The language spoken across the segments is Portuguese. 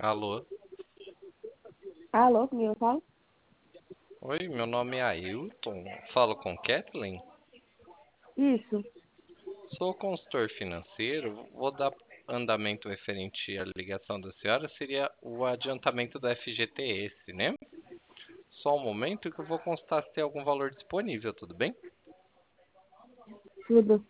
Alô? Alô, comigo eu falo? Oi, meu nome é Ailton. Falo com Kathleen. Isso, Sou consultor financeiro. Vou dar andamento referente à ligação da senhora. Seria o adiantamento da FGTS, né? Só um momento que eu vou consultar se tem algum valor disponível, tudo bem? tudo.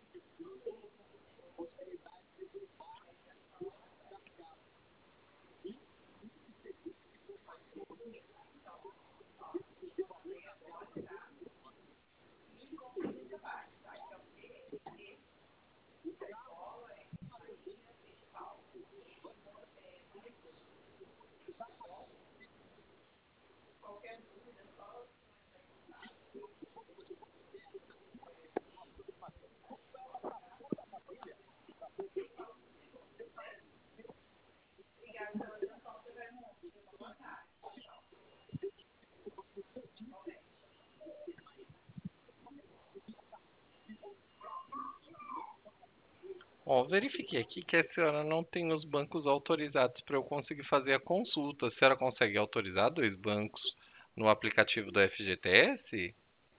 Ó, verifiquei aqui que a senhora não tem os bancos autorizados para eu conseguir fazer a consulta. A senhora consegue autorizar dois bancos no aplicativo do FGTS?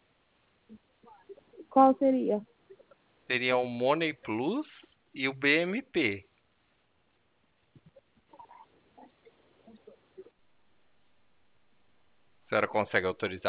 Qual seria? Seria o Money Plus e o BMP. A senhora consegue autorizar